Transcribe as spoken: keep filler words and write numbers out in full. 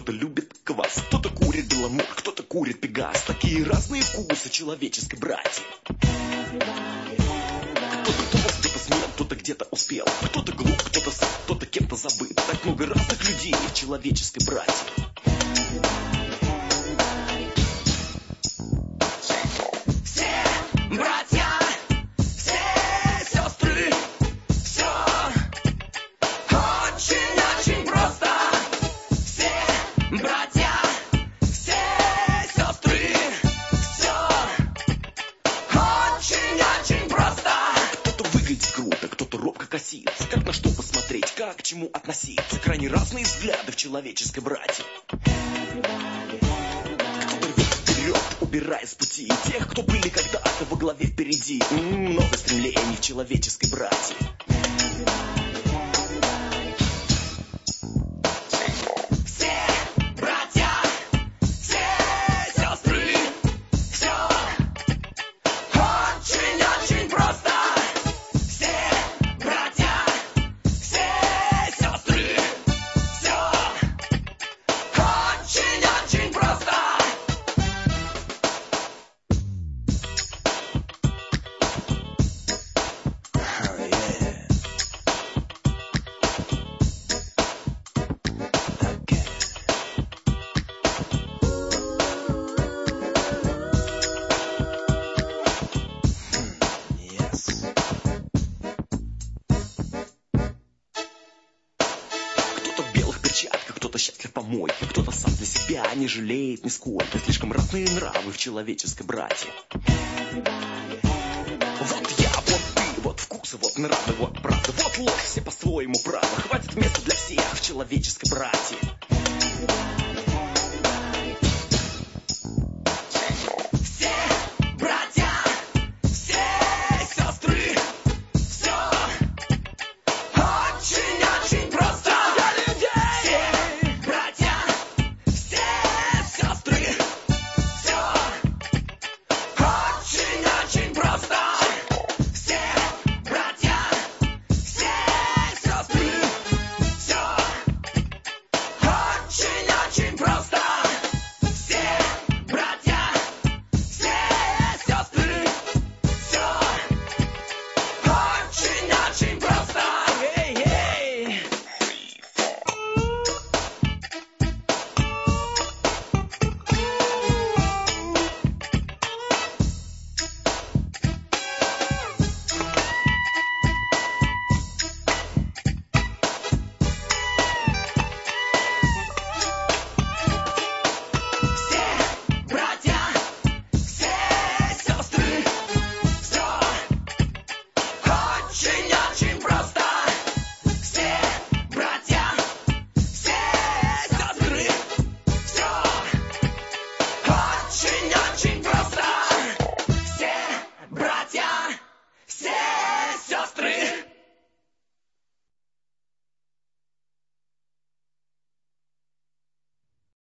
кто-то любит квас, кто-то курит беломор, кто-то курит пегас. Такие разные вкусы человеческой братья. Кто-то толст, кто-то смел, кто-то где-то успел, кто-то глуп, кто-то сам, кто-то кем-то забыт. Так много разных людей в человеческой братье. Как на что посмотреть, как к чему относиться. Крайне разные взгляды в человеческой братье. Кто-то рвет вперед, убирая с пути тех, кто были когда-то во главе впереди. М-м, много стремлений в человеческой братье. Кто-то счастлив помойке, кто-то сам для себя не жалеет нисколько. Слишком разные нравы в человеческой братье. Вот я, вот ты, вот вкусы, вот нравы, вот правда, вот ложь, все по-своему правы. Хватит места для всех в человеческой братье.